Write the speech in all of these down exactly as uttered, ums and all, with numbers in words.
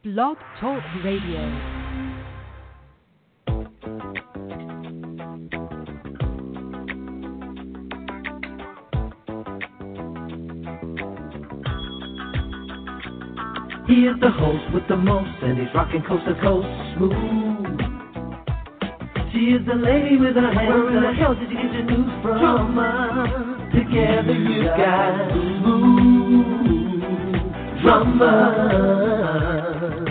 Blog Talk Radio. He is the host with the most, and he's rocking coast to coast, smooth. She is the lady with her hands. Where in the hell did you get your news from? Drama. Together you got smooth drama.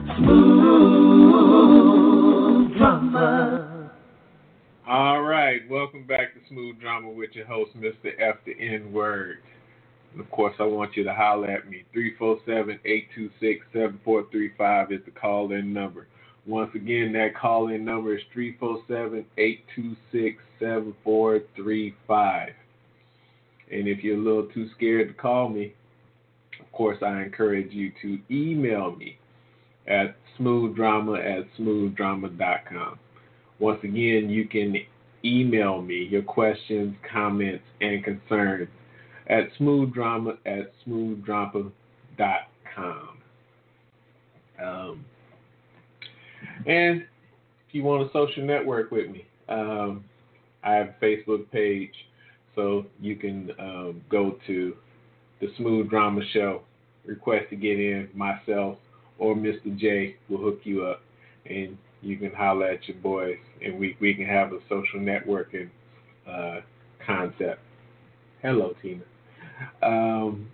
Smooth drama. All right, welcome back to Smooth Drama with your host, Mister F the N-Word. And of course, I want you to holler at me. three four seven, eight two six, seven four three five is the call-in number. Once again, that call-in number is three four seven, eight two six, seven four three five. And if you're a little too scared to call me, of course, I encourage you to email me at smoothdrama at smoothdrama dot com. Once again, you can email me your questions, comments, and concerns at smoothdrama at smoothdrama dot com. Um, and if you want to social network with me, um, I have a Facebook page, so you can um, go to the Smooth Drama Show, request to get in. Myself or Mister J will hook you up, and you can holler at your boys, and we, we can have a social networking uh, concept. Hello, Tina. Um,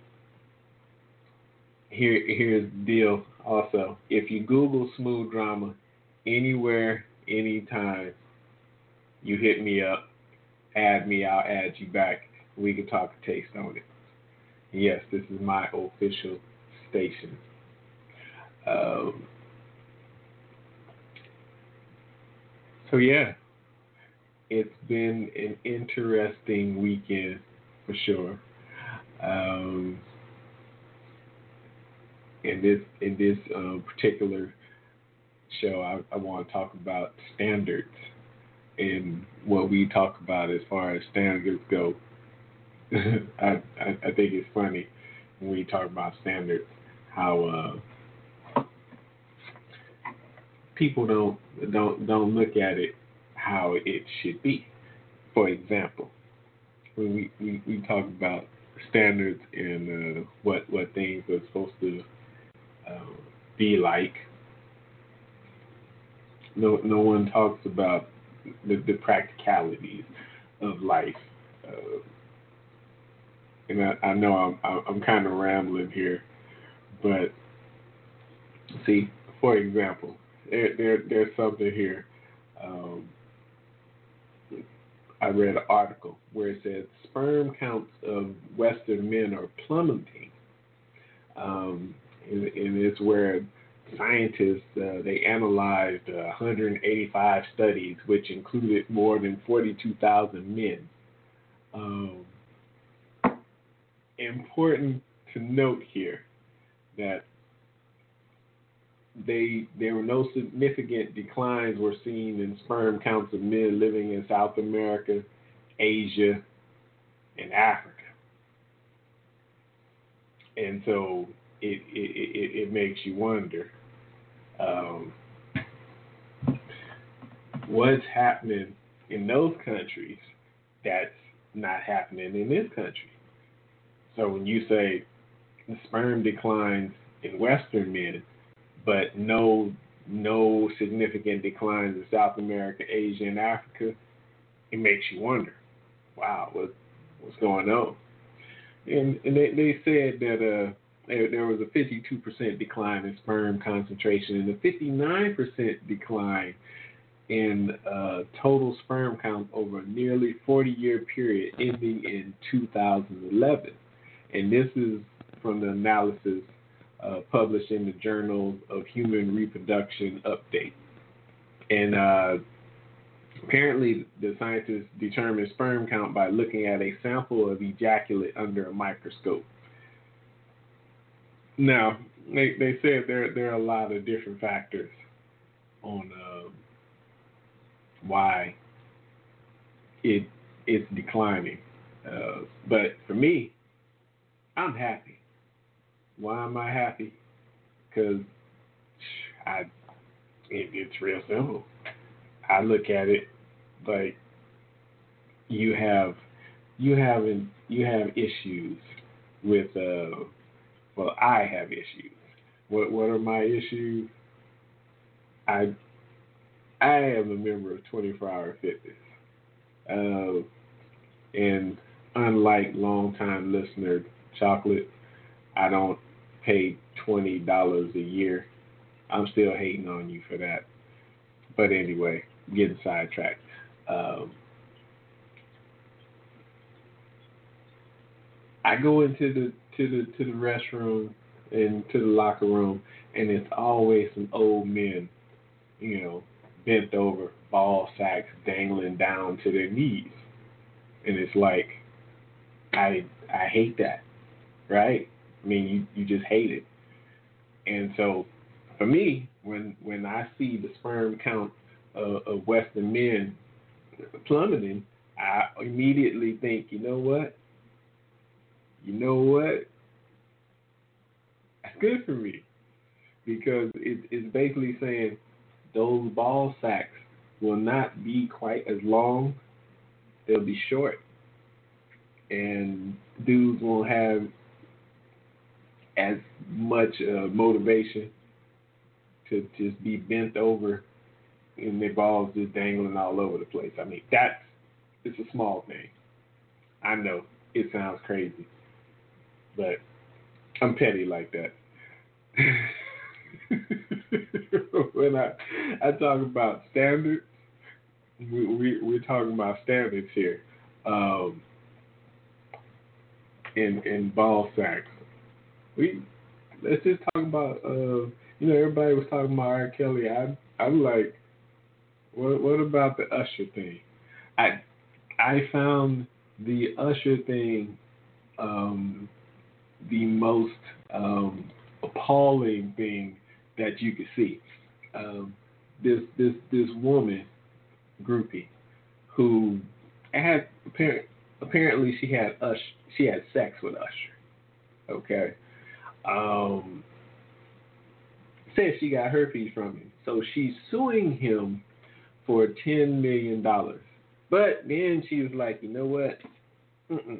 here, here's the deal also. If you Google Smooth Drama anywhere, anytime, you hit me up, add me, I'll add you back. We can talk a taste on it. Yes, this is my official station. Um, so, yeah, it's been an interesting weekend for sure. Um, in this in this um, particular show, I, I want to talk about standards and what we talk about as far as standards go. I, I I think it's funny when we talk about standards how uh, people don't don't don't look at it how it should be. For example, when we, we, we talk about standards and uh, what what things are supposed to uh, be like, no no one talks about the, the practicalities of life. Uh, and I, I know I'm I'm kind of rambling here, but see, for example, there, there there's something here. Um, I read an article where it said sperm counts of Western men are plummeting. Um, and, and it's where scientists, uh, they analyzed uh, one hundred eighty-five studies, which included more than forty-two thousand men. Um, important to note here that They there were no significant declines were seen in sperm counts of men living in South America, Asia, and Africa. And so it it, it, it makes you wonder um, what's happening in those countries that's not happening in this country. So when you say the sperm declines in Western men, but no no significant declines in South America, Asia, and Africa, it makes you wonder, wow, what, what's going on? And, and they, they said that uh, there, there was a fifty-two percent decline in sperm concentration and a fifty-nine percent decline in uh, total sperm count over a nearly forty-year period ending in two thousand eleven. And this is from the analysis Uh, published in the Journal of Human Reproduction Update. And uh, apparently the scientists determined sperm count by looking at a sample of ejaculate under a microscope. Now, they, they said there, there are a lot of different factors on uh, why it it's declining. Uh, but for me, I'm happy. Why am I happy? Because I it, it's real simple. I look at it like you have you have you have issues with uh well I have issues. What what are my issues? I I am a member of twenty-four hour fitness. Uh, and unlike longtime listener Chocolate, I don't pay twenty dollars a year. I'm still hating on you for that. But anyway, getting sidetracked. Um, I go into the to the to the restroom and to the locker room, and it's always some old men, you know, bent over, ball sacks dangling down to their knees, and it's like, I I hate that, right? I mean, you, you just hate it, and so for me, when when I see the sperm count of, of Western men plummeting, I immediately think, you know what? You know what? That's good for me, because it, it's basically saying those ball sacks will not be quite as long. They'll be short, and dudes won't have as much uh, motivation to just be bent over and their balls just dangling all over the place. I mean, that's it's a small thing. I know it sounds crazy, but I'm petty like that. When I I talk about standards, we, we we're talking about standards here, um, in in ball sacks. We let's just talk about uh, you know, everybody was talking about R. Kelly. I I'm like, what what about the Usher thing? I I found the Usher thing um, the most um, appalling thing that you could see. Um, this this this woman groupie who had apparent, apparently she had Usher, she had sex with Usher. Okay, um, says she got herpes from him, so she's suing him for ten million dollars. But then she was like, you know what? Mm-mm.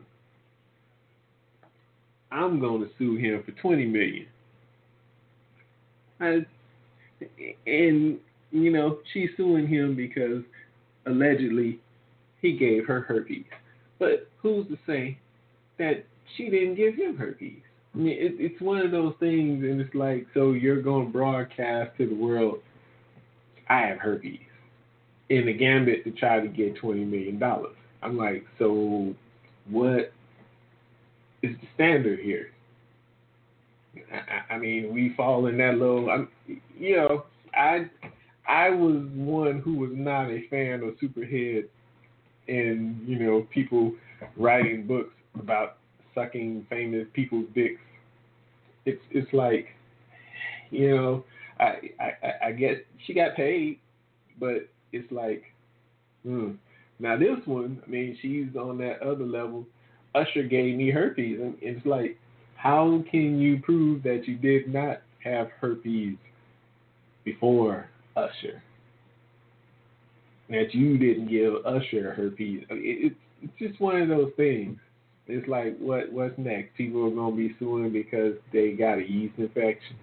I'm going to sue him for twenty million dollars. I, and you know, she's suing him because allegedly he gave her herpes. But who's to say that she didn't give him herpes? I mean, it, it's one of those things, and it's like, so you're going to broadcast to the world, I have herpes, in the gambit to try to get twenty million dollars. I'm like, so what is the standard here? I, I mean, we fall in that little, I'm, you know, I I was one who was not a fan of Superhead and, you know, people writing books about sucking famous people's dicks. It's it's like, you know, I I, I guess she got paid, but it's like, hmm. Now this one, I mean, she's on that other level. Usher gave me herpes, and it's like, how can you prove that you did not have herpes before Usher? That you didn't give Usher herpes? I mean, it, it's just one of those things. It's like, what what's next? People are gonna be suing because they got a yeast infection.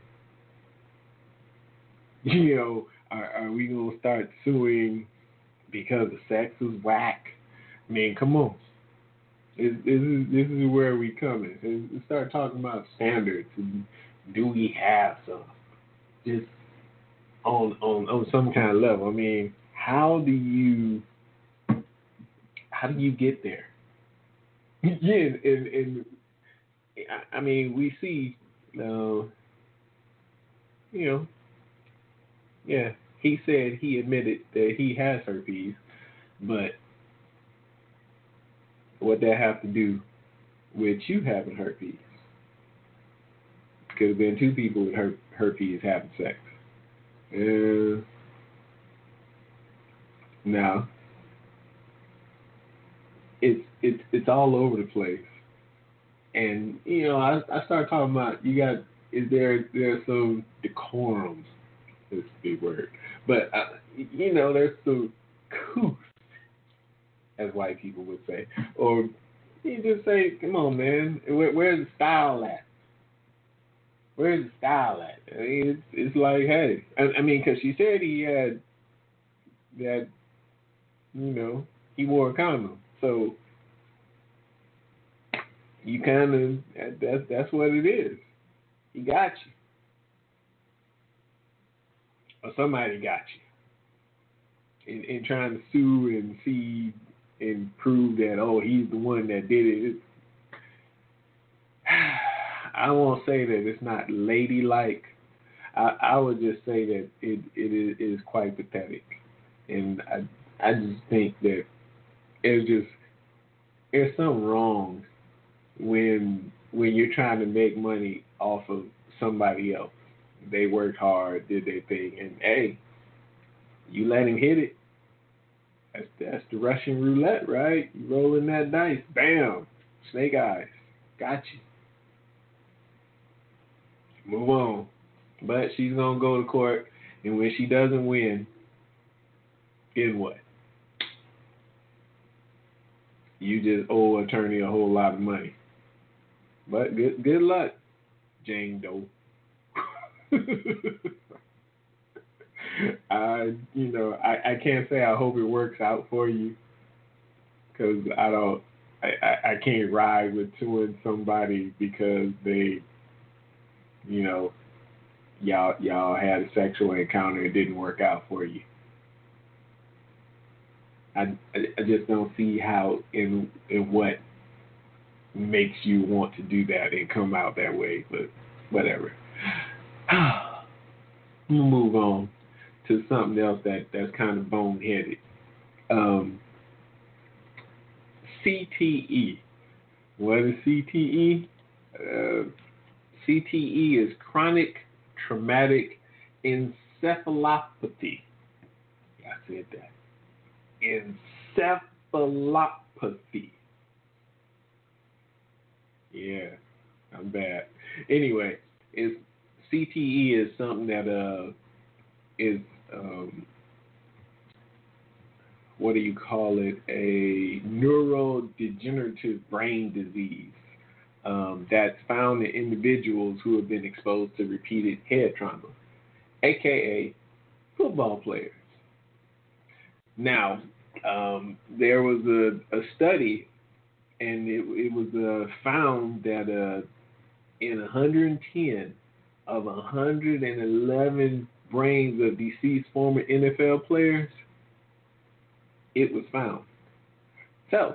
You know, are, are we gonna start suing because the sex is whack? I mean, come on. This, this is this is where we coming. We start talking about standards. And do we have some? Just on on on some kind of level. I mean, how do you how do you get there? Yeah, and, and I mean, we see, uh, you know, yeah, he said he admitted that he has herpes, but what that have to do with you having herpes? Could have been two people with her- herpes having sex. Uh, now, it's it's it's all over the place, and you know, I I start talking about, you got, is there there's some decorums It's a big word. But, uh, you know, there's some couth, as white people would say. Or you just say, come on, man, Where, where's the style at? Where's the style at? I mean, it's, it's like, hey. I, I mean, because she said he had, that, you know, he wore a condom. So, you kind of, that, that, that's what it is. He got you. Or somebody got you. In, in trying to sue and see and prove that, oh, he's the one that did it. It's, I won't say that it's not ladylike. I, I would just say that it, it is quite pathetic. And I I just think that it's just, there's something wrong when when you're trying to make money off of somebody else. They worked hard, did their thing, and hey, you let him hit it. That's that's the Russian roulette, right? You rolling that dice, bam, snake eyes, got you. Move on. But she's gonna go to court, and when she doesn't win, then what? You just owe attorney a whole lot of money. But good good luck, Jane Doe. I, you know, I, I can't say I hope it works out for you, because I don't, I, I, I can't ride with suing somebody because they, you know, y'all y'all had a sexual encounter, it didn't work out for you. I, I just don't see how in in what makes you want to do that and come out that way, but whatever. We'll move on to something else that, that's kind of boneheaded. Um, C T E. What is C T E? Uh, C T E is chronic traumatic encephalopathy. I said that. Encephalopathy. Yeah, I'm bad. Anyway, it's C T E is something that uh is um what do you call it? A neurodegenerative brain disease um, that's found in individuals who have been exposed to repeated head trauma, aka football players. Now, um, there was a, a study, and it, it was uh, found that uh, in one hundred ten of one hundred eleven brains of deceased former N F L players, it was found. So,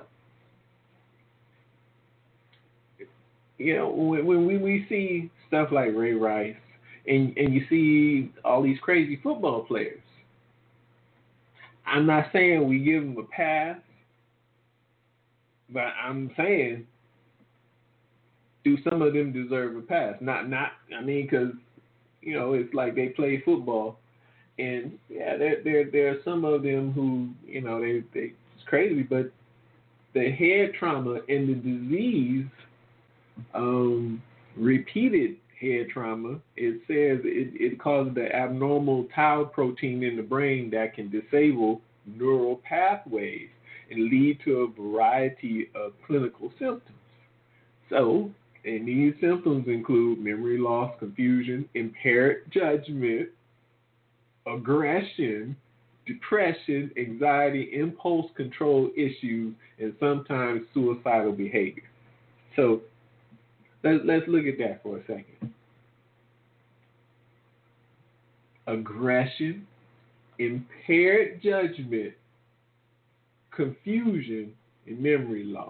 you know, when, when we, we see stuff like Ray Rice, and, and you see all these crazy football players, I'm not saying we give them a pass, but I'm saying, do some of them deserve a pass? Not, not. I mean, because you know, it's like they play football, and yeah, there, there, there are some of them who, you know, they, they it's crazy, but the head trauma and the disease, um, repeated head trauma, it says it, it causes the abnormal tau protein in the brain that can disable neural pathways and lead to a variety of clinical symptoms. So, and these symptoms include memory loss, confusion, impaired judgment, aggression, depression, anxiety, impulse control issues, and sometimes suicidal behavior. So, let's, let's look at that for a second. Aggression, impaired judgment, confusion, and memory loss,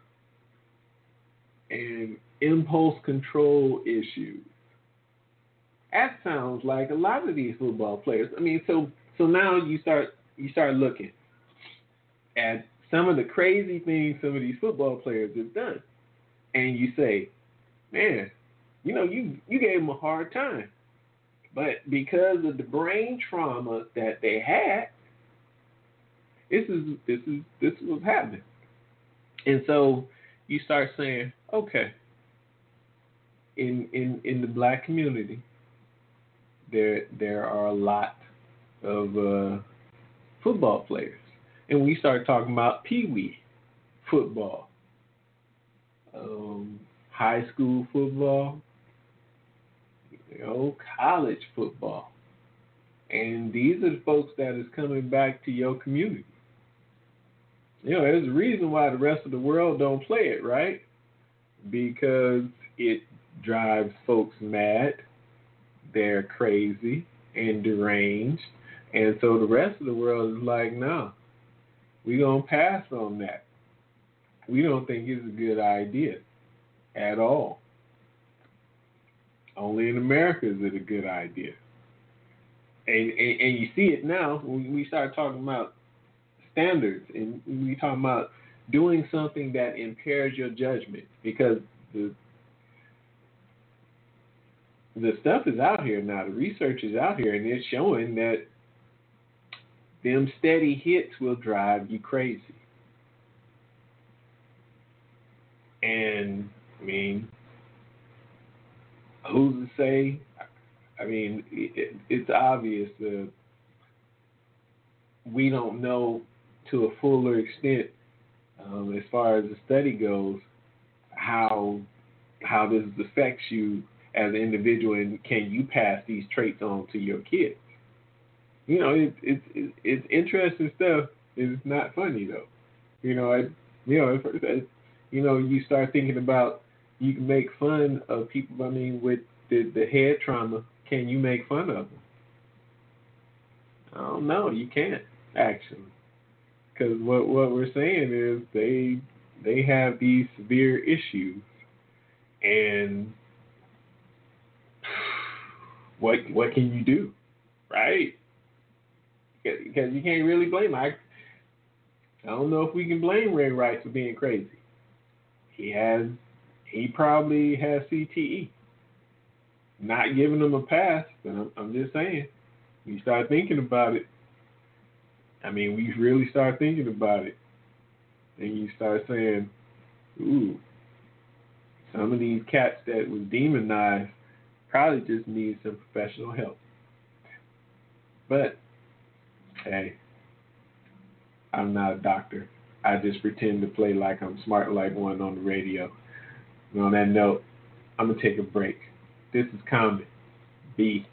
and impulse control issues. That sounds like a lot of these football players. I mean, so so now you start you start looking at some of the crazy things some of these football players have done, and you say, man, you know, you you gave them a hard time, but because of the brain trauma that they had, this is this is this is what's happening. And so you start saying, okay, in in in the black community, there there are a lot of uh, football players, and we start talking about Pee Wee football, um, high school football, you know, college football, and these are the folks that is coming back to your community. You know, there's a reason why the rest of the world don't play it, right? Because it drives folks mad. They're crazy and deranged. And so the rest of the world is like, no, we're going to pass on that. We don't think it's a good idea at all. Only in America is it a good idea. And, and, and you see it now when we start talking about standards, and we talking about doing something that impairs your judgment, because the the stuff is out here now, the research is out here, and it's showing that them steady hits will drive you crazy. And I mean, who's to say? I mean, it, it's obvious that we don't know to a fuller extent, um, as far as the study goes, how how this affects you as an individual, and can you pass these traits on to your kids? You know, it's it's it, it's interesting stuff. It's not funny though. You know, I, you know, if, if, you know, you start thinking about, you can make fun of people. I mean, with the the head trauma, can you make fun of them? I don't know. You can't actually. Because what, what we're saying is they they have these severe issues, and what what can you do, right? Because you can't really blame him. I, I don't know if we can blame Ray Rice for being crazy. He has he probably has C T E. Not giving him a pass, but I'm, I'm just saying. You start thinking about it. I mean, we really start thinking about it, and you start saying, ooh, some of these cats that was demonized probably just need some professional help. But, hey, I'm not a doctor. I just pretend to play like I'm smart like one on the radio. And on that note, I'm going to take a break. This is Common B.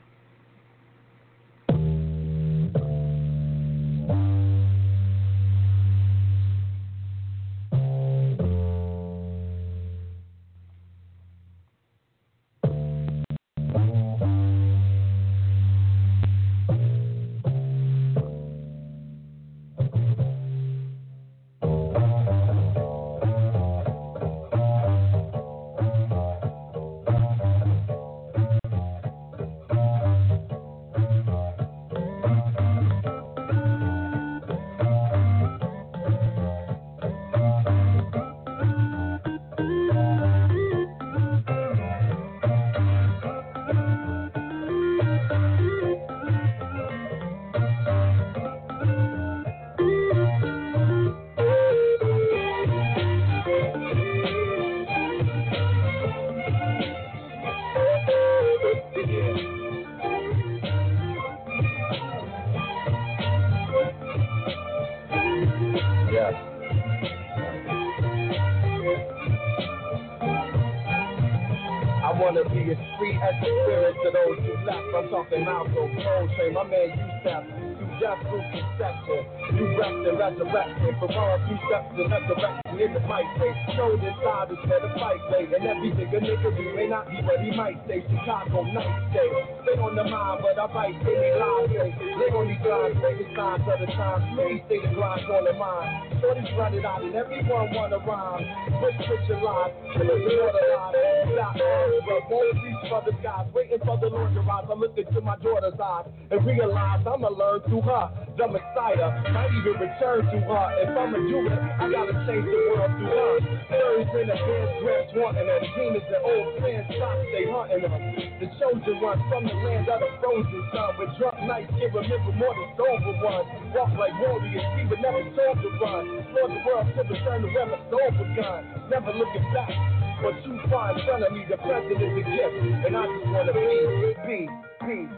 My man, you step, you just through conception. You rest and resurrection. For all you steps and resurrection in the mic say. Showed inside is where the fight lay. And every nigga nigga we may not be what he might say. Chicago night stay. Stay on the mind, but I might say me live say. Live on these lines, break the signs of the time. Please stay the grind on the mind. Shorty's run it out and everyone wanna rhyme. Switch, switch your lives, killers and water lives. Stop arms, but won't reach for the skies. Waiting for the Lord to rise. I look into my daughter's eyes and realize I'ma learn through her. The Messiah might even return to her. If I'ma do it, I gotta change the world through her. Fairies in advanced dress wanting them. Demons and old plans stop, they hunting them. The chosen one from the land of the frozen sun. With drunk nights can remember more than sober ones. Walk like warriors, we would never told to run. For the world to return to where my soul begun. Never looking back. What you find in front of me, the present is a gift. And I just wanna be, be, be.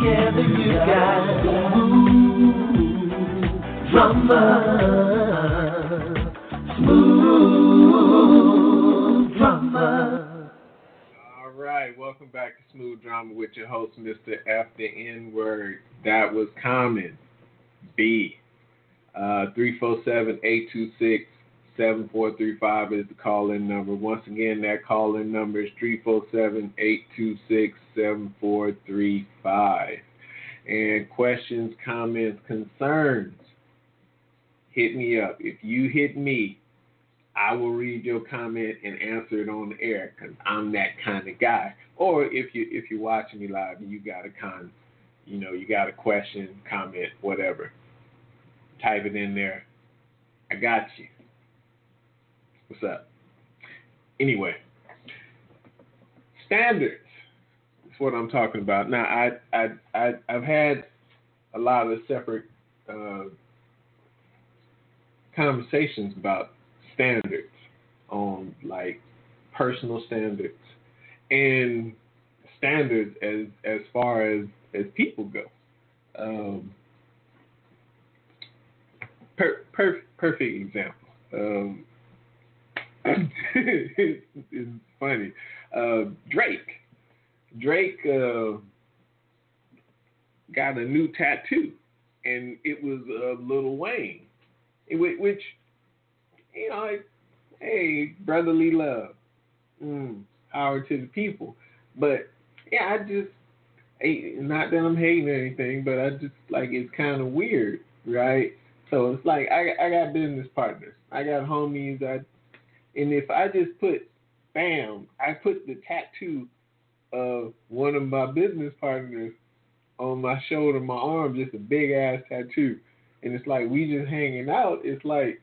Together you got smooth drama. Smooth drama. All right, welcome back to Smooth Drama with your host, Mister F the N-Word. That was Common B. Uh, three four seven, eight two six, seven four three five is the call-in number. Once again, that call-in number is three four seven, eight two six, seven four three five. And questions, comments, concerns, hit me up. If you hit me, I will read your comment and answer it on the air because I'm that kind of guy. Or if you if you're watching me live and you got a con, you know, you got a question, comment, whatever, type it in there. I got you. What's up? Anyway, standards. That's what I'm talking about. Now, I I I I've had a lot of separate uh, conversations about standards, on like personal standards and standards as as far as as people go. Um, per, per, perfect example. Um, it's, it's funny. Uh, Drake. Drake uh, got a new tattoo, and it was uh, Lil Wayne, it, which, you know, like, hey, brotherly love. Mm, power to the people. But, yeah, I just, not that I'm hating or anything, but I just, like, it's kind of weird, right? So it's like, I, I got business partners. I got homies. I, and if I just put, bam, I put the tattoo of one of my business partners on my shoulder, my arm, just a big-ass tattoo. And it's like, we just hanging out. It's like,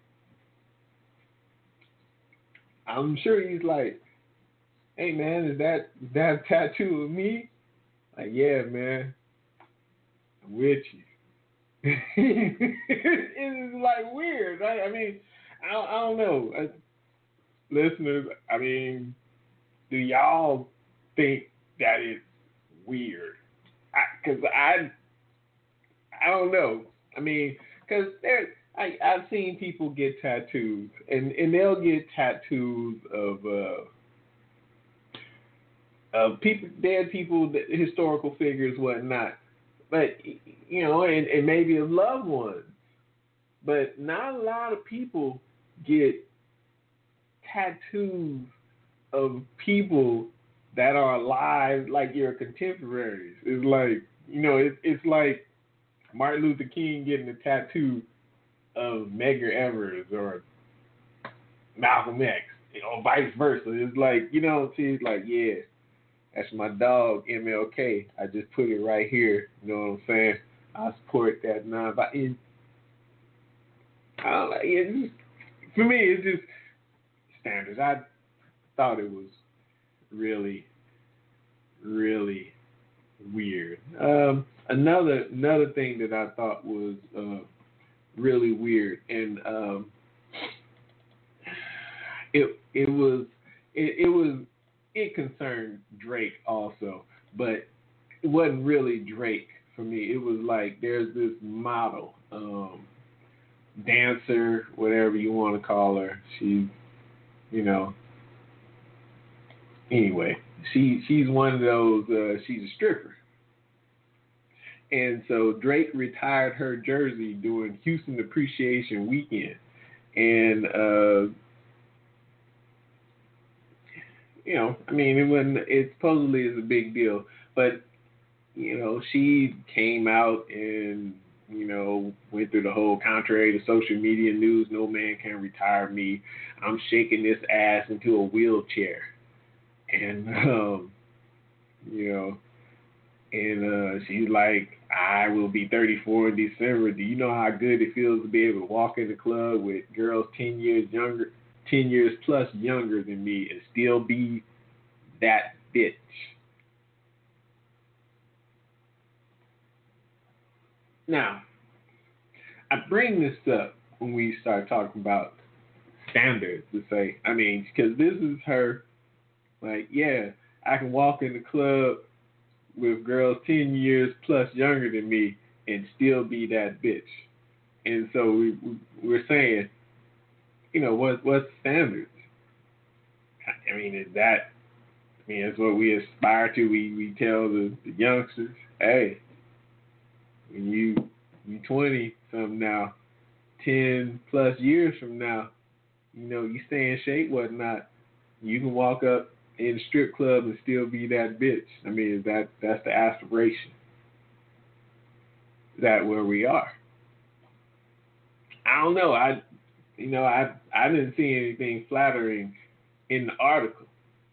I'm sure he's like, hey, man, is that is that a tattoo of me? Like, yeah, man, I'm with you. It's like weird, right? I mean, I don't, I don't know. I, listeners, I mean, do y'all think that is weird? Because I, I, I don't know. I mean, because there, I, I've seen people get tattoos, and, and they'll get tattoos of uh, of people, dead people, historical figures, whatnot. But you know, and, and maybe of loved ones. But not a lot of people get tattoos of people that are alive, like your contemporaries. It's like, you know, it, it's like Martin Luther King getting a tattoo of Medgar Evers or Malcolm X, or vice versa. It's like, you know, see, it's like, yeah, that's my dog, M L K. I just put it right here. You know what I'm saying? I support that non. But it, I don't like it. Just, for me, it's just standards. I thought it was really, really weird. Um, another another thing that I thought was uh, really weird, and um, it it was it, it was it concerned Drake also, but it wasn't really Drake for me. It was like there's this model, um, dancer, whatever you want to call her. She's, you know, anyway, she she's one of those. Uh, she's a stripper. And so Drake retired her jersey during Houston Appreciation Weekend. And, uh, you know, I mean, it wasn't, it supposedly is a big deal. But, you know, she came out and, you know, went through the whole contrary to social media news, no man can retire me. I'm shaking this ass into a wheelchair. And, um, you know, and uh, she's like, I will be thirty-four in December. Do you know how good it feels to be able to walk in the club with girls ten years younger, ten years plus younger than me, and still be that bitch? Now, I bring this up when we start talking about standards to say, I mean, because this is her, like, yeah, I can walk in the club with girls ten years plus younger than me and still be that bitch. And so we, we we're saying, you know, what what's standards? I mean, is that? I mean, that's what we aspire to. We we tell the, the youngsters, hey, when you you twenty something now, ten plus years from now, you know, you stay in shape, whatnot, you can walk up in a strip club and still be that bitch. I mean, is that that's the aspiration? Is that where we are? I don't know. I, you know, I I didn't see anything flattering in the article.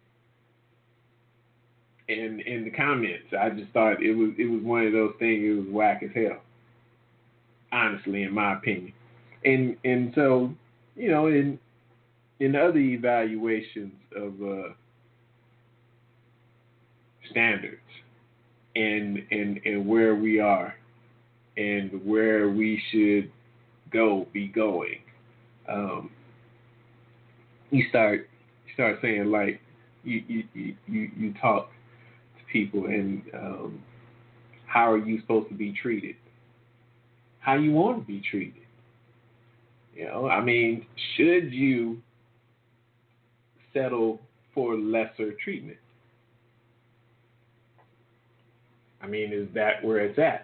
In in the comments, I just thought it was it was one of those things. It was whack as hell, honestly, in my opinion. And and so, you know, in in other evaluations of uh, standards and and and where we are and where we should go be going, um, you start you start saying like you you you you, you talk people and um, how are you supposed to be treated? How you want to be treated? You know, I mean, should you settle for lesser treatment? I mean, is that where it's at?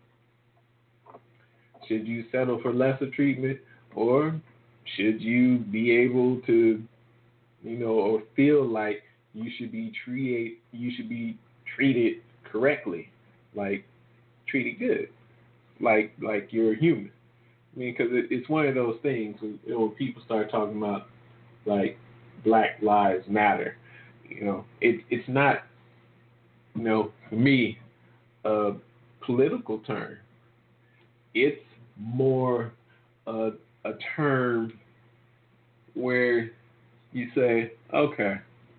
Should you settle for lesser treatment, or should you be able to, you know, or feel like you should be treated you should be treated correctly, like treated good, like like you're a human. I mean, because it, it's one of those things when, you know, when people start talking about like Black Lives Matter, you know, it it's not, you know, for me, a political term. It's more a, a term where you say, okay,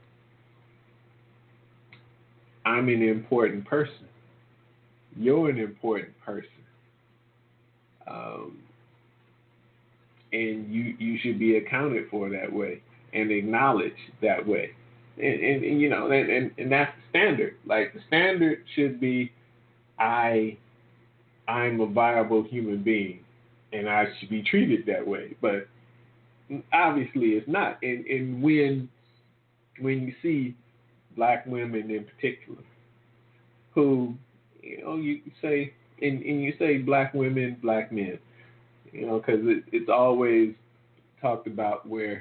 I'm an important person. You're an important person. Um, and you, you should be accounted for that way and acknowledged that way. And, and, and you know, and, and, and that's the standard. Like the standard should be, I, I'm a viable human being and I should be treated that way. But obviously it's not. And, and when, when you see Black women in particular, who, you know, you say, and, and you say Black women, Black men, you know, because it, it's always talked about where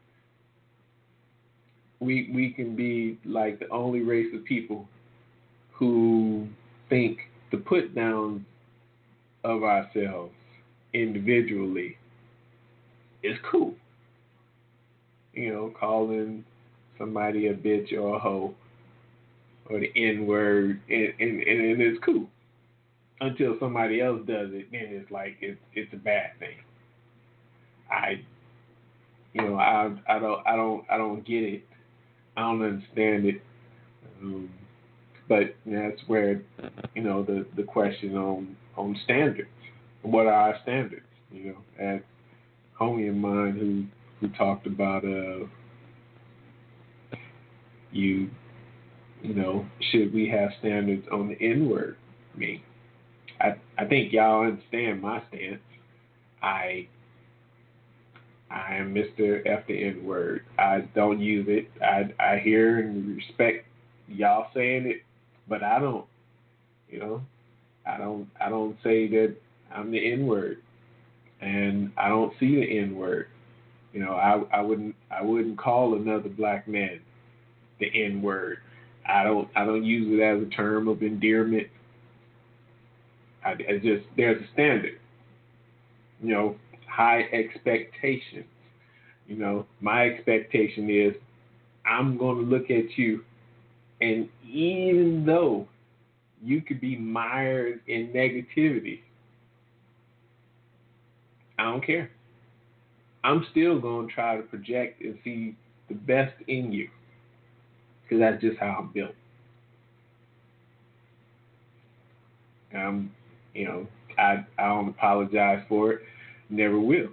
we we can be like the only race of people who think the put down of ourselves individually is cool. You know, calling somebody a bitch or a hoe or the N word, and, and, and it's cool until somebody else does it. Then it's like it's it's a bad thing. I, you know, I I don't I don't I don't get it. I don't understand it. Um, but you know, that's where, you know, the, the question on on standards. What are our standards? You know, as homie of mine who who talked about uh you. You know, should we have standards on the N-word? I mean, I I think y'all understand my stance. I I am Mister F the N-word. I don't use it. I I hear and respect y'all saying it, but I don't. You know, I don't I don't say that I'm the N-word, and I don't see the N-word. You know, I I wouldn't I wouldn't call another black man the N-word. I don't I don't use it as a term of endearment. I, I just there's a standard. You know, high expectations. You know, my expectation is I'm going to look at you, and even though you could be mired in negativity, I don't care. I'm still going to try to project and see the best in you. Because that's just how I'm built. Um, you know, I I don't apologize for it. Never will.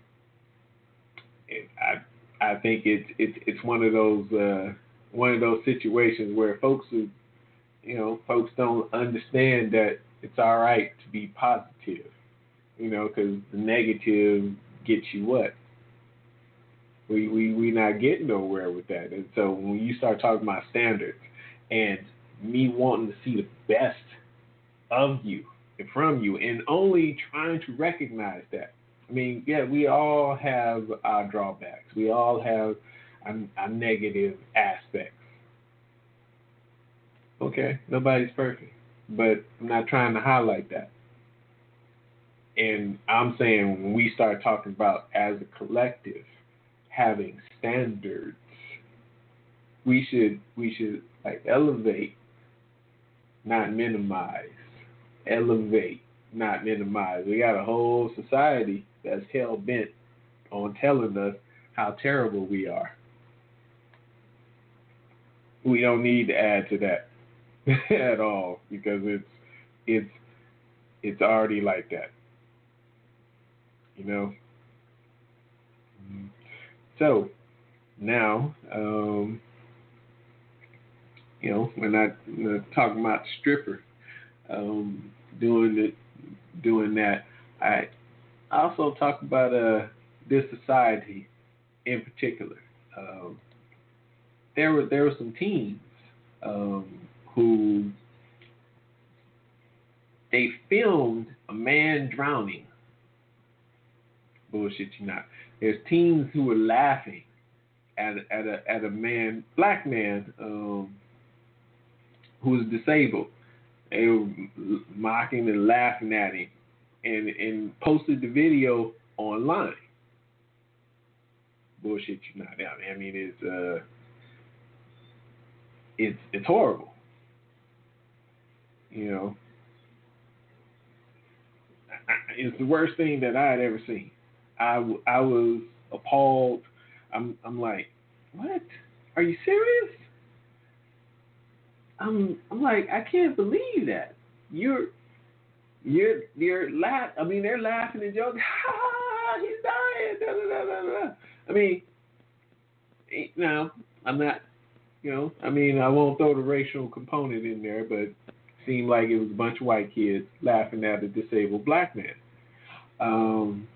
It, I I think it's it's it's one of those uh, one of those situations where folks are you know, folks don't understand that it's all right to be positive, you know, because the negative gets you what? We, we, we not getting nowhere with that. And so when you start talking about standards and me wanting to see the best of you and from you and only trying to recognize that. I mean, yeah, we all have our drawbacks. We all have our, our negative aspects. Okay, nobody's perfect, but I'm not trying to highlight that. And I'm saying when we start talking about as a collective having standards, we should we should like elevate, not minimize. Elevate, not minimize. We got a whole society that's hell bent on telling us how terrible we are. We don't need to add to that at all because it's it's it's already like that. You know. So now, um, you know, we're not, we're not talking about stripper um, doing it, doing that. I also talk about uh, this society in particular. Um, there were there were some teens um, who they filmed a man drowning. Bullshit, you not. There's teens who were laughing at at a at a man, black man, um, who was disabled. They were mocking and laughing at him, and and posted the video online. Bullshit, you not. I mean, it's uh, it's it's horrible. You know, it's the worst thing that I had ever seen. I, I was appalled. I'm I'm like, what? Are you serious? I'm I'm like, I can't believe that. You're you're you're laugh. I mean, they're laughing and joking. Ha! He's dying. Da, da, da, da, da. I mean, now I'm not. You know, I mean, I won't throw the racial component in there, but it seemed like it was a bunch of white kids laughing at a disabled black man. Um.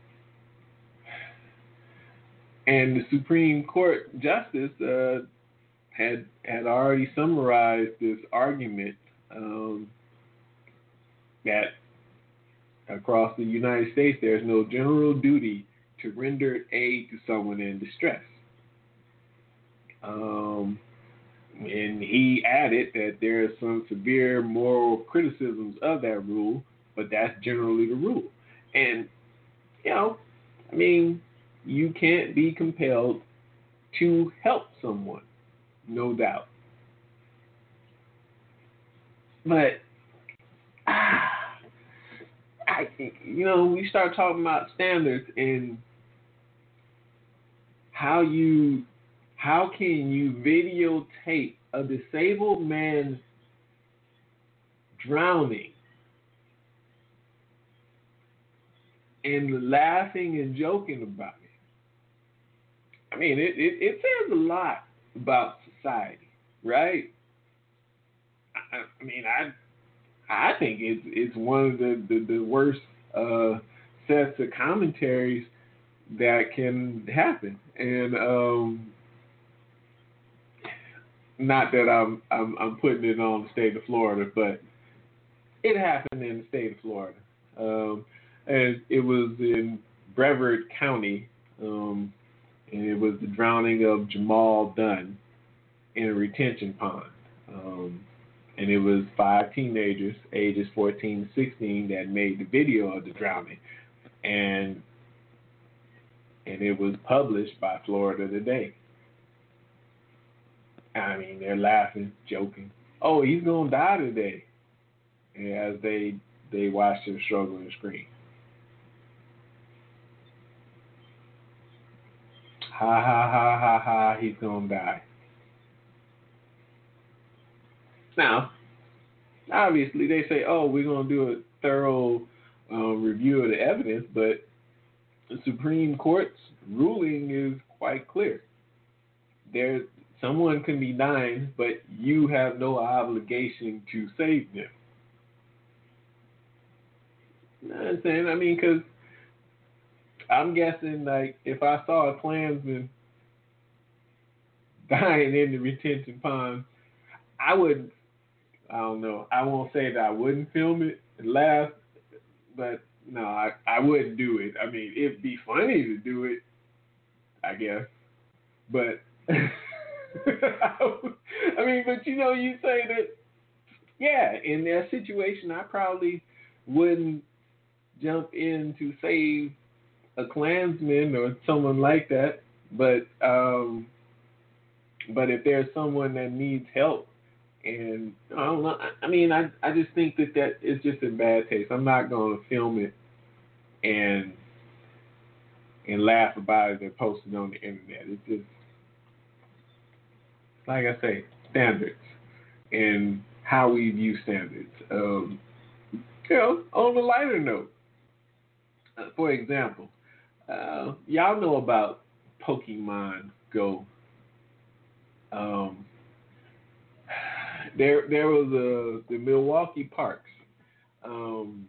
And the Supreme Court justice uh, had had already summarized this argument um, that across the United States there's no general duty to render aid to someone in distress. Um, and he added that there are some severe moral criticisms of that rule, but that's generally the rule. And, you know, I mean, you can't be compelled to help someone, no doubt. But, ah, I, you know, we start talking about standards and how you, how can you videotape a disabled man drowning and laughing and joking about it? I mean, it, it, it says a lot about society, right? I, I mean, I I think it's it's one of the, the, the worst uh, sets of commentaries that can happen, and um, not that I'm, I'm I'm putting it on the state of Florida, but it happened in the state of Florida, um, and it was in Brevard County. Um, And it was the drowning of Jamal Dunn in a retention pond. Um, and it was five teenagers, ages fourteen to sixteen, that made the video of the drowning. And and it was published by Florida Today. I mean, they're laughing, joking. Oh, he's going to die today. And as they, they watched him struggle and scream. Ha ha ha ha ha, he's gonna die. Now, obviously they say, oh, we're gonna do a thorough uh, review of the evidence, but the Supreme Court's ruling is quite clear. There's someone can be dying, but you have no obligation to save them. You know what I'm saying? I mean, because I'm guessing, like, if I saw a Klansman dying in the retention pond, I would, I don't know, I won't say that I wouldn't film it and laugh, but no, I, I wouldn't do it. I mean, it'd be funny to do it, I guess, but, I mean, but you know, you say that, yeah, in that situation, I probably wouldn't jump in to save a Klansman or someone like that, but um, but if there's someone that needs help, and I don't know, I mean, I I just think that that is just a bad taste. I'm not going to film it and and laugh about it and post it on the internet. It's just, like I say, standards and how we view standards. Um, you know, on a lighter note, uh, for example, uh, y'all know about Pokemon Go. Um, there, there was a the Milwaukee Parks. Um,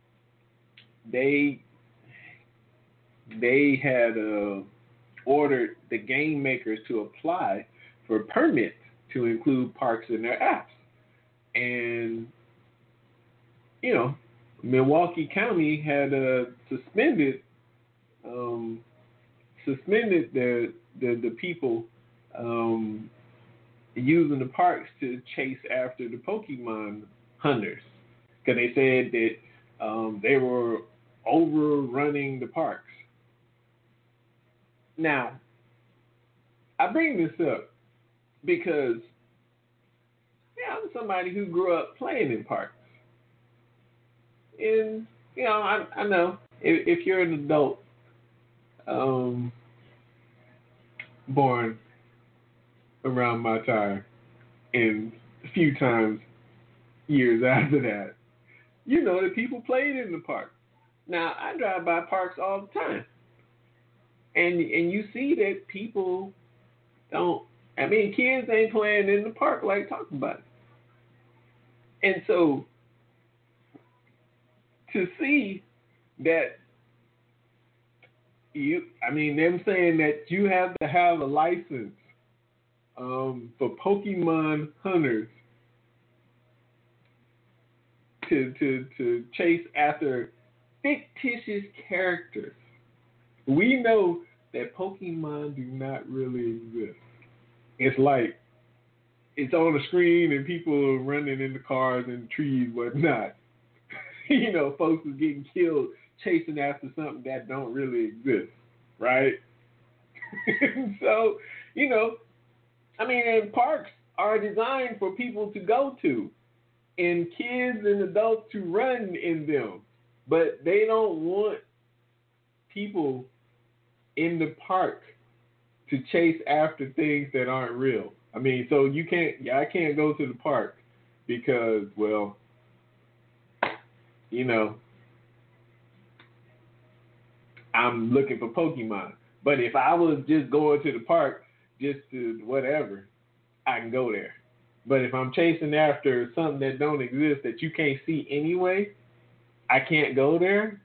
they they had uh, ordered the game makers to apply for permits to include parks in their apps, and you know, Milwaukee County had uh, suspended um, suspended the the, the people um, using the parks to chase after the Pokemon hunters, because they said that um, they were overrunning the parks. Now, I bring this up because yeah, I'm somebody who grew up playing in parks. And, you know, I, I know if, if you're an adult um, born around my time and a few times years after that, you know that people played in the park. Now, I drive by parks all the time. And and you see that people don't, I mean, kids ain't playing in the park like talking about it. And so, to see that you, I mean, them saying that you have to have a license um, for Pokemon hunters to, to, to chase after fictitious characters. We know that Pokemon do not really exist. It's like it's on the screen and people are running in the cars and trees, whatnot. You know, folks is getting killed chasing after something that don't really exist, right? So, you know, I mean, and parks are designed for people to go to, and kids and adults to run in them, but they don't want people in the park to chase after things that aren't real. I mean, so you can't, yeah, I can't go to the park because, well, you know, I'm looking for Pokemon. But if I was just going to the park just to whatever, I can go there. But if I'm chasing after something that don't exist that you can't see anyway, I can't go there.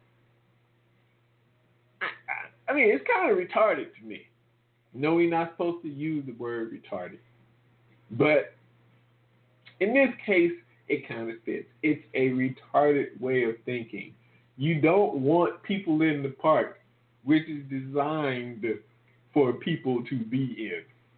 I, I, I mean, it's kind of retarded to me. No, we're not supposed to use the word retarded. But in this case, it kind of fits. It's a retarded way of thinking. You don't want people in the park, which is designed for people to be in.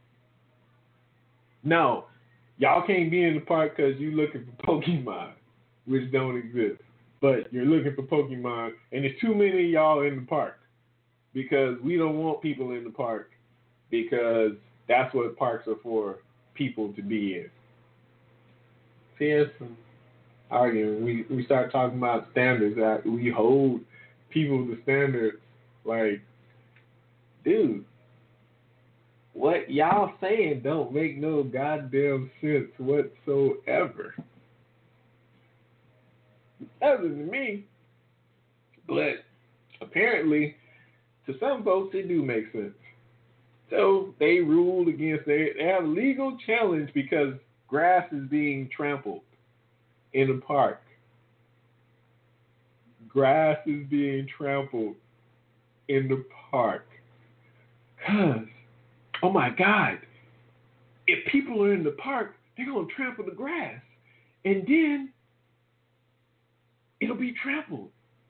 No, y'all can't be in the park because you're looking for Pokemon, which don't exist. But you're looking for Pokemon, and there's too many of y'all in the park because we don't want people in the park because that's what parks are for, people to be in. See, there's some arguing. We we start talking about standards. That we hold people to standards. Like, dude, what y'all saying don't make no goddamn sense whatsoever. Other than me, but apparently to some folks it do make sense. So they ruled against they they have a legal challenge because grass is being trampled in the park. Grass is being trampled in the park. Cause, oh my God, if people are in the park, they're gonna trample the grass, and then it'll be trampled.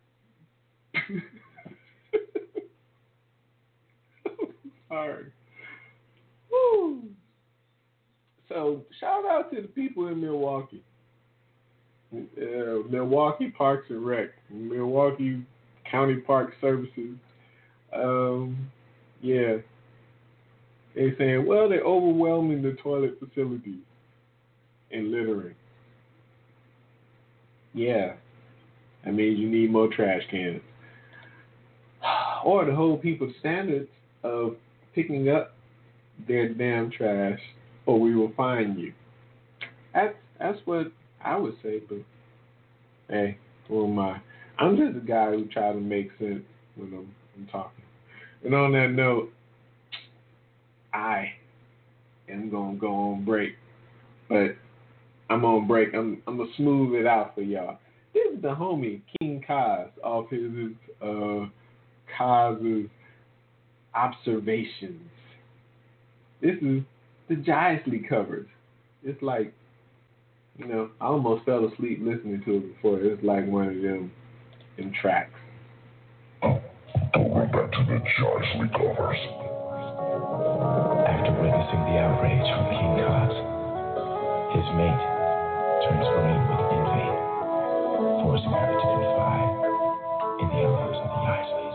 Sorry. Woo. So shout out to the people in Milwaukee. Uh, Milwaukee Parks and Rec, Milwaukee County Park Services. Um, yeah. They saying, well, they're overwhelming the toilet facilities and littering. Yeah. I mean, you need more trash cans. Or to hold people's standards of picking up their damn trash, or we will fine you. That's that's what I would say, but hey, who am I? I'm just a guy who tries to make sense when I'm, I'm talking. And on that note, I am gonna go on break, but I'm on break. I'm I'm gonna smooth it out for y'all. This is the homie King Kaz off his uh Kaz's observations. This is the Giasley covers. It's like, you know, I almost fell asleep listening to it before. It's like one of them, them tracks. Going back to the Giasley covers. After witnessing the outrage from King Kaz, his mate turns green with envy, forcing her to confide in the arms of the Gisleys.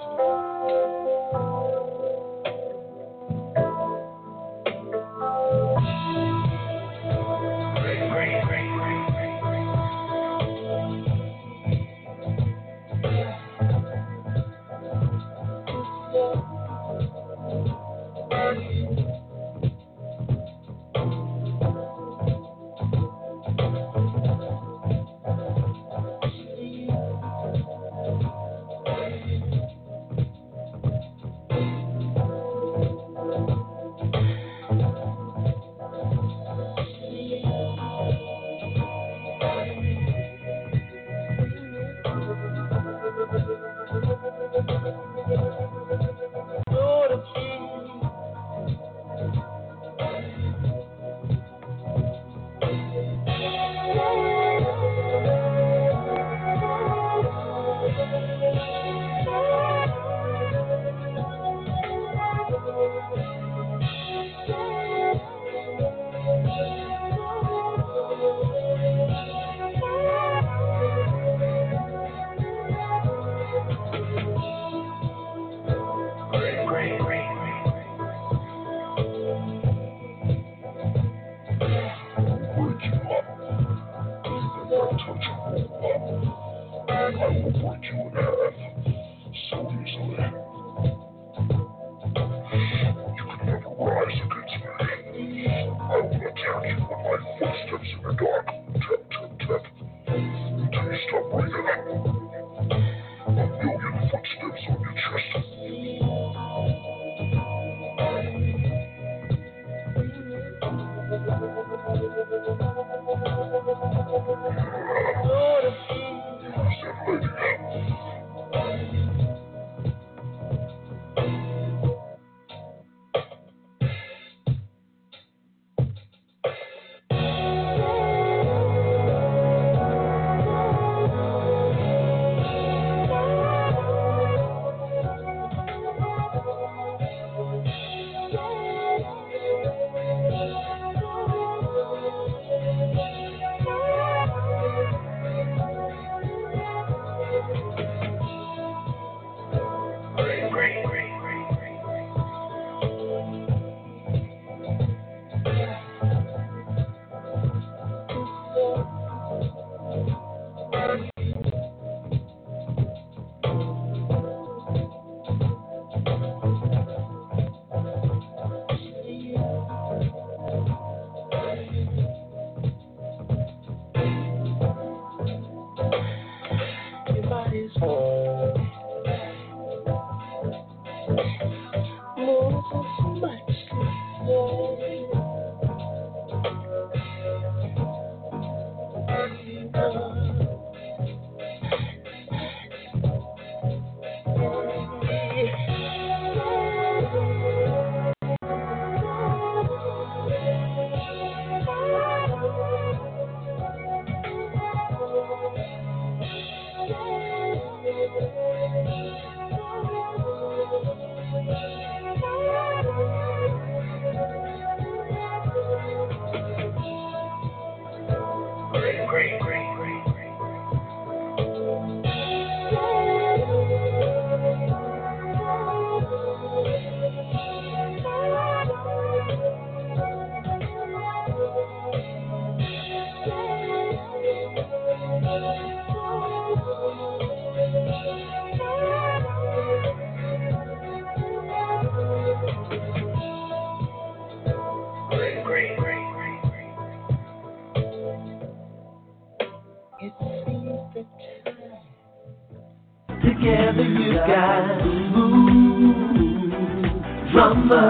Together you got smooth drama.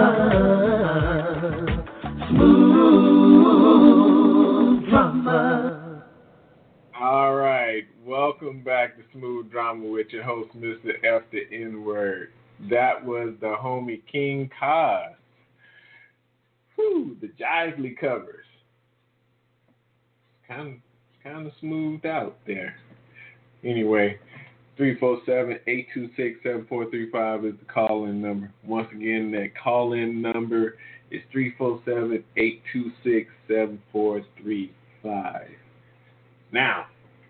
Smooth drama. All right, welcome back to Smooth Drama with your host, Mister F the N-Word. That was the homie King Kaz. Whew, the Jisley covers. Kind of, kind of smoothed out there. Anyway, three four seven, eight two six, seven four three five is the call-in number. Once again, that call-in number is three four seven, eight two six, seven four three five. Now,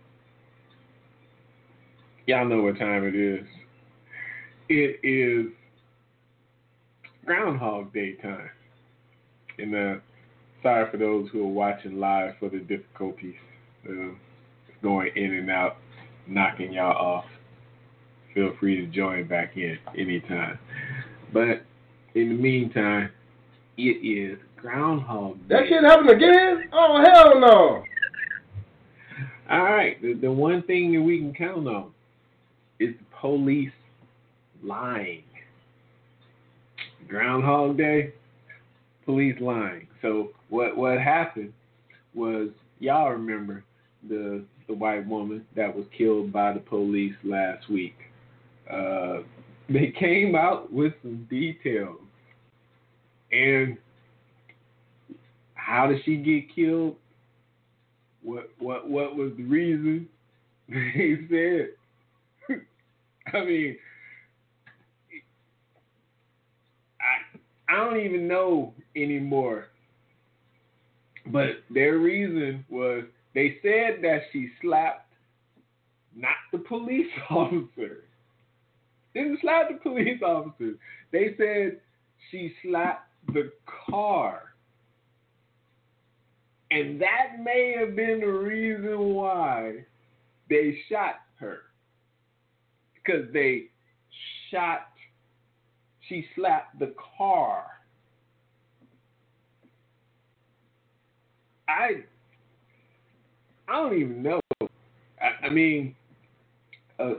y'all know what time it is. It is Groundhog Day time. And uh, sorry for those who are watching live for the difficulties. Uh, going in and out, knocking y'all off. Feel free to join back in anytime. But in the meantime, it is Groundhog Day. That shit happened again? Oh, hell no. All right. The, the one thing that we can count on is the police lying. Groundhog Day, police lying. So what what happened was, y'all remember the the white woman that was killed by the police last week. Uh, they came out with some details. And how did she get killed? What what what was the reason? They said, I mean, I I don't even know anymore. But their reason was, they said that she slapped not the police officer. Didn't slap the police officer. They said she slapped the car. And that may have been the reason why they shot her. Because they shot, she slapped the car. I I don't even know. I, I mean, uh,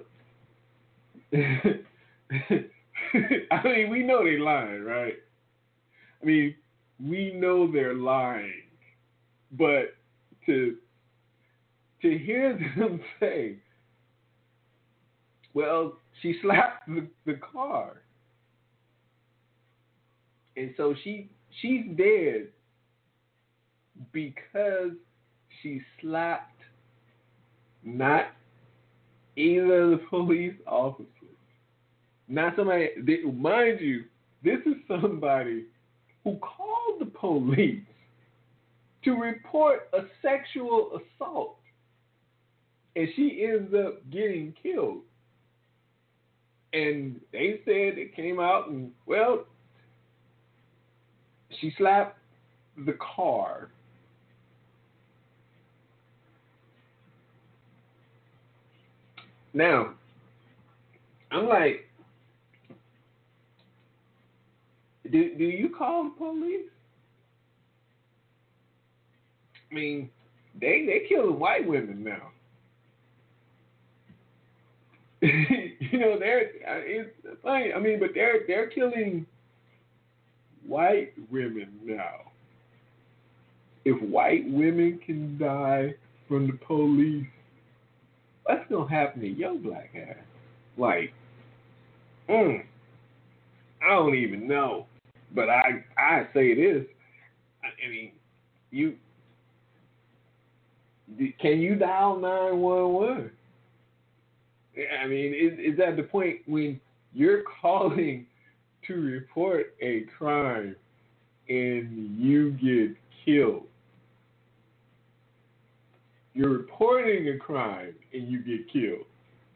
I mean, we know they're lying, right? I mean, we know they're lying. But to to hear them say, well, she slapped the, the car, and so she she's dead because she slapped not either of the police officers, not somebody. They, mind you, this is somebody who called the police to report a sexual assault, and she ends up getting killed. And they said it came out and, well, she slapped the car. Now, I'm like, do do you call the police? I mean, they they killing white women now. You know, they're it's funny. I mean, but they're they're killing white women now. If white women can die from the police, what's gonna happen to your black ass? Like, mm, I don't even know. But I I say this. I, I mean, you can you dial nine one one? I mean, is is that the point when you're calling to report a crime and you get killed? You're reporting a crime and you get killed.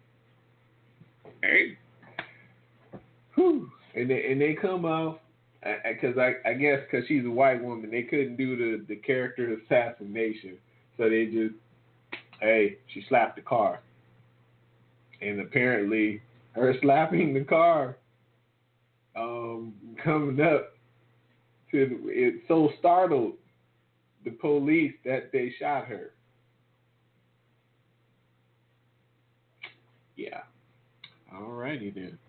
Hey, whew. And they and they come off because I, I I guess because she's a white woman, they couldn't do the the character assassination, so they just, hey, she slapped the car. And apparently, her slapping the car, um, coming up to it so startled the police that they shot her. Yeah. All righty then.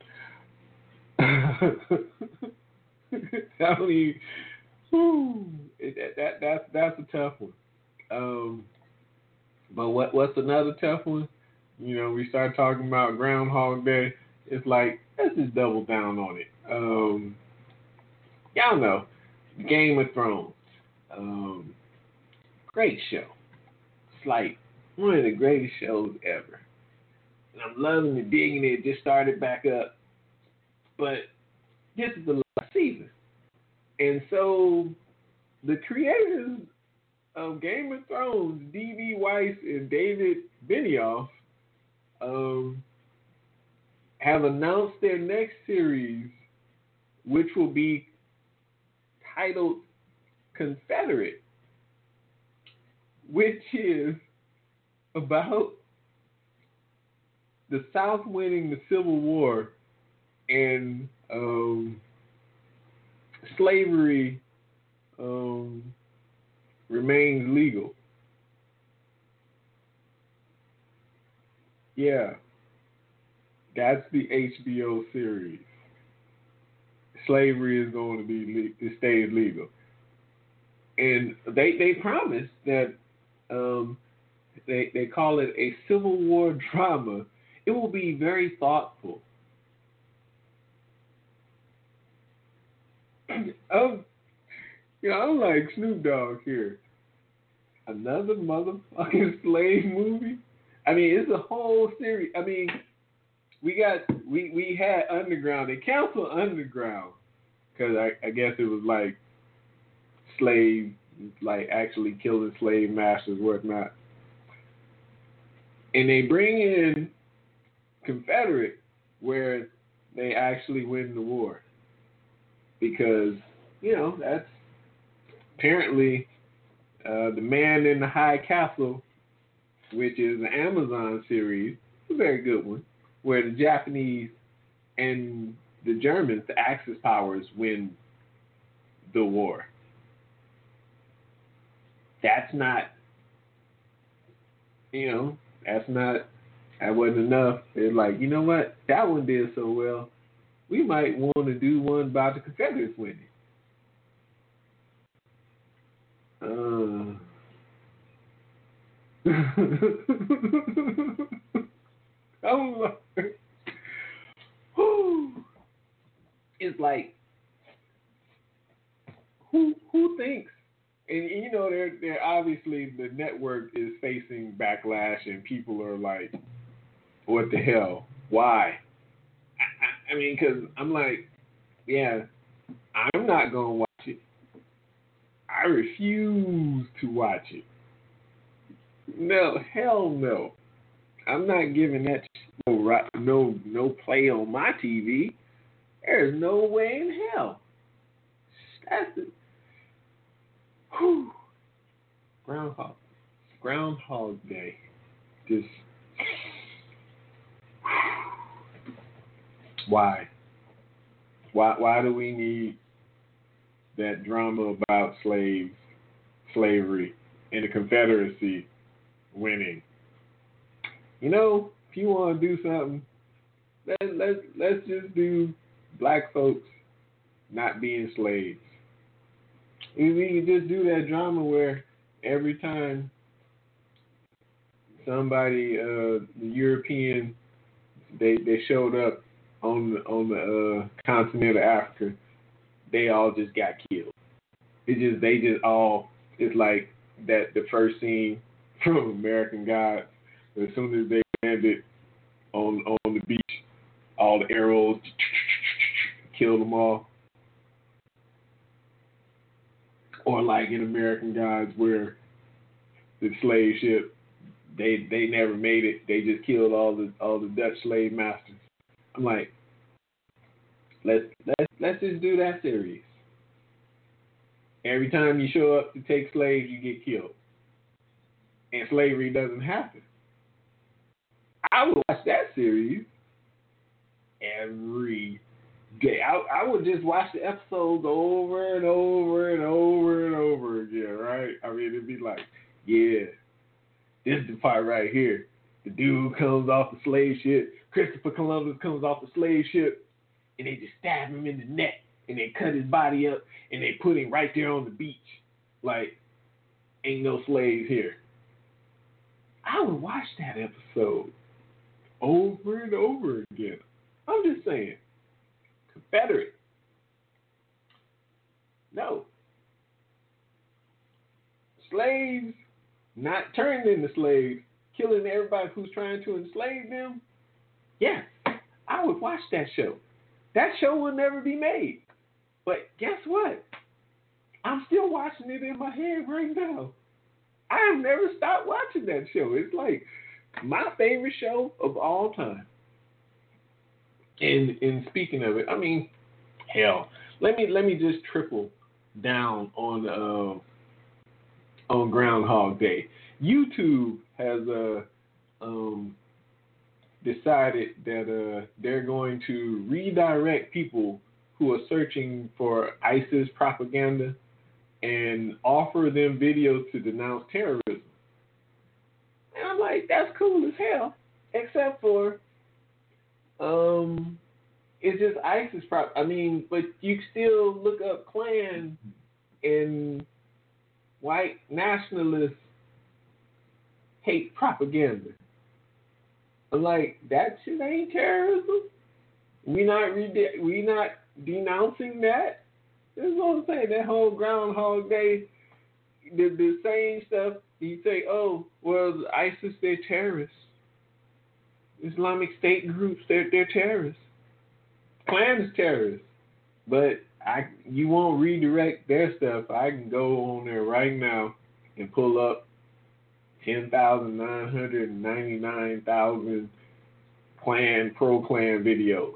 I mean, whew, it, that, that that's that's a tough one. Um, but what what's another tough one? You know, we start talking about Groundhog Day. It's like, let's just double down on it. Um, y'all know, Game of Thrones. Um, great show. It's like one of the greatest shows ever. And I'm loving it, digging it. Just started back up. But this is the last season. And so the creators of Game of Thrones, D B. Weiss and David Benioff, um, have announced their next series, which will be titled Confederate, which is about the South winning the Civil War and um, slavery um, remains legal. Yeah, that's the H B O series. Slavery is going to be le- it stays legal, and they they promised that um, they they call it a Civil War drama. It will be very thoughtful. um, you know, I'm like Snoop Dogg here. Another motherfucking slave movie. I mean, it's a whole series. I mean, we got we, we had Underground. They canceled Underground because I, I guess it was like slave, like actually killing slave masters, whatnot. And they bring in Confederate, where they actually win the war, because you know that's apparently uh, The Man in the High Castle, which is an Amazon series, a very good one, where the Japanese and the Germans, the Axis powers, win the war. That's not, you know, that's not, that wasn't enough. They're like, you know what, that one did so well, we might want to do one about the Confederates winning. Uh... I'm like, whew. It's like, who who thinks? And you know, they're they're obviously the network is facing backlash, and people are like, what the hell? Why? I, I, I mean, because I'm like, yeah, I'm not gonna watch it. I refuse to watch it. No, hell no. I'm not giving that no right, no no play on my T V. There's no way in hell. That's the whew. Groundhog Groundhog Day. Just why? Why why do we need that drama about slaves, slavery, and the Confederacy winning? You know, if you want to do something, let let's let's just do black folks not being slaves. We can just do that drama where every time somebody, uh, the European, they they showed up on the on the uh, continent of Africa, they all just got killed. It just they just all. It's like that the first scene from American Gods. As soon as they landed on on the beach, all the arrows killed them all. Or like in American Gods, where the slave ship, they they never made it. They just killed all the all the Dutch slave masters. I'm like, let's let's let's just do that series. Every time you show up to take slaves, you get killed, and slavery doesn't happen. I would watch that series every day. I, I would just watch the episodes over and over and over and over again, right? I mean, it'd be like, yeah, this is the part right here. the dude comes off the slave ship. Christopher Columbus comes off the slave ship, and they just stab him in the neck, and they cut his body up, and they put him right there on the beach. Like, ain't no slaves here. I would watch that episode over and over again. I'm just saying. Confederate. No. Slaves not turned into slaves, killing everybody who's trying to enslave them. Yes, I would watch that show. That show will never be made. But guess what? I'm still watching it in my head right now. I have never stopped watching that show. It's like my favorite show of all time. And and speaking of it, I mean, hell, let me let me just triple down on uh, on Groundhog Day. YouTube has uh, um, decided that uh, they're going to redirect people who are searching for ISIS propaganda and offer them videos to denounce terrorism. And I'm like, that's cool as hell, except for um, it's just ISIS prop. I mean, but you still look up Klan and white nationalist hate propaganda. I'm like, that shit ain't terrorism. We not re- we not denouncing that. This is what I'm saying. That whole Groundhog Day, the, the same stuff. You say, oh, well, ISIS, they're terrorists. Islamic State groups, they're they're terrorists. Klan is terrorists. But I, you won't redirect their stuff. I can go on there right now and pull up ten thousand nine hundred ninety-nine thousand Klan, pro-Klan videos.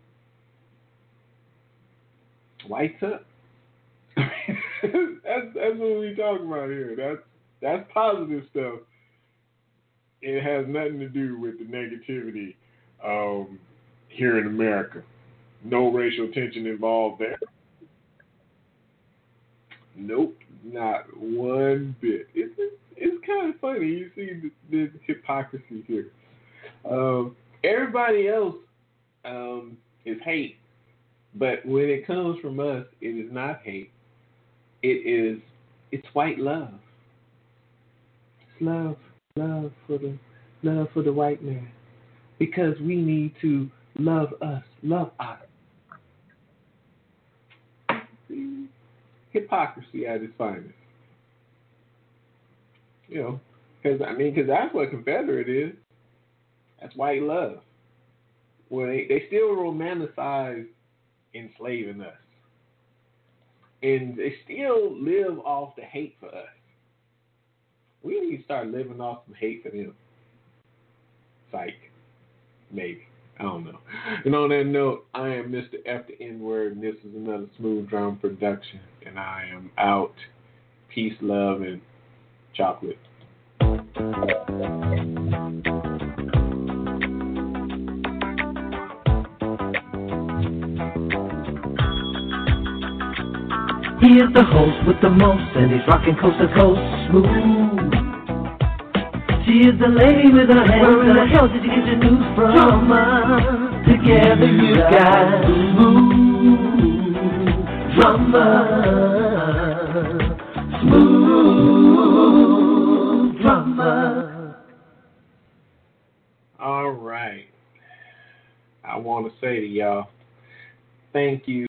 Whites up. that's that's what we talking about here. That's that's positive stuff. It has nothing to do with the negativity um, here in America. No racial tension involved there. Nope, not one bit. It's it's, it's kind of funny. You see the, the hypocrisy here. Um, everybody else um, is hate. But when it comes from us, it is not hate. It is, it's white love. It's love, love for the, love for the white man. Because we need to love us, love us. See, hypocrisy at its finest. You know, because I mean, because that's what Confederate is. That's white love. Well, they, they still romanticize enslaving us. And they still live off the hate for us. We need to start living off some hate for them. Psych. Maybe. I don't know. And on that note, I am Mister F the N-Word, and this is another Smooth Drum production. And I am out. Peace, love, and chocolate. He is the host with the most, and he's rocking coast to coast smooth. She is the lady with her hands. Where in the hell did you get your news from? Drama. Together you got smooth drama. Smooth drama. All right. I want to say to y'all, thank you